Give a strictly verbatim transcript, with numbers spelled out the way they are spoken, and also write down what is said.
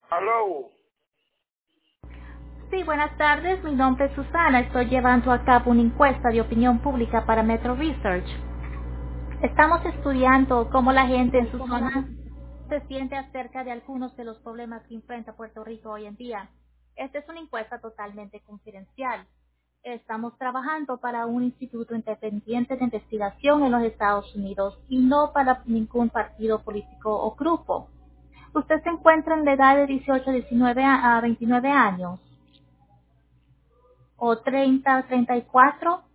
Aló. Sí, buenas tardes. Mi nombre es Susana. Estoy llevando a cabo una encuesta de opinión pública para Metro Research. Estamos estudiando cómo la gente en su zona se siente acerca de algunos de los problemas que enfrenta Puerto Rico hoy en día. Esta es una encuesta totalmente confidencial. Estamos trabajando para un instituto independiente de investigación en los Estados Unidos y no para ningún partido político o grupo. Usted se encuentra en la edad de dieciocho, diecinueve a a veintinueve años o treinta, treinta y cuatro.